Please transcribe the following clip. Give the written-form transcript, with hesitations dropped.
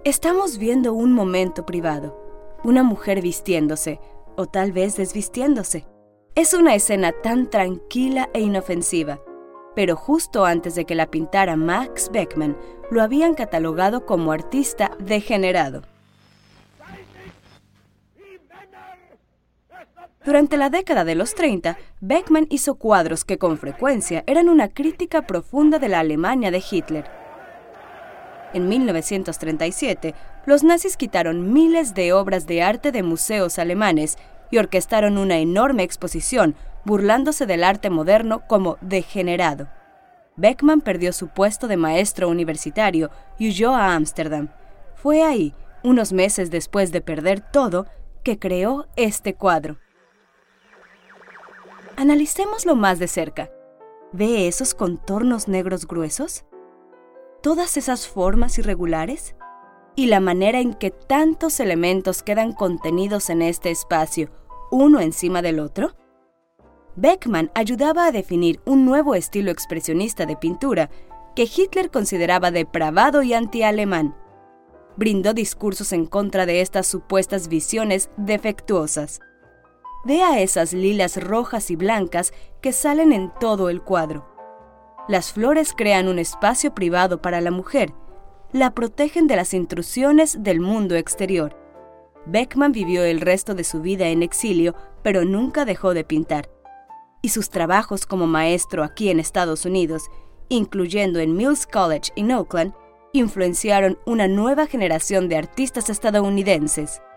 Estamos viendo un momento privado, una mujer vistiéndose, o tal vez desvistiéndose. Es una escena tan tranquila e inofensiva, pero justo antes de que la pintara Max Beckmann, lo habían catalogado como artista degenerado. Durante la década de los 30, Beckmann hizo cuadros que con frecuencia eran una crítica profunda de la Alemania de Hitler. En 1937, los nazis quitaron miles de obras de arte de museos alemanes y orquestaron una enorme exposición, burlándose del arte moderno como degenerado. Beckmann perdió su puesto de maestro universitario y huyó a Ámsterdam. Fue ahí, unos meses después de perder todo, que creó este cuadro. Analicémoslo más de cerca. ¿Ve esos contornos negros gruesos? ¿Todas esas formas irregulares? ¿Y la manera en que tantos elementos quedan contenidos en este espacio, uno encima del otro? Beckmann ayudaba a definir un nuevo estilo expresionista de pintura que Hitler consideraba depravado y anti-alemán. Brindó discursos en contra de estas supuestas visiones defectuosas. Vea esas lilas rojas y blancas que salen en todo el cuadro. Las flores crean un espacio privado para la mujer, la protegen de las intrusiones del mundo exterior. Beckmann vivió el resto de su vida en exilio, pero nunca dejó de pintar. Y sus trabajos como maestro aquí en Estados Unidos, incluyendo en Mills College en Oakland, influenciaron una nueva generación de artistas estadounidenses.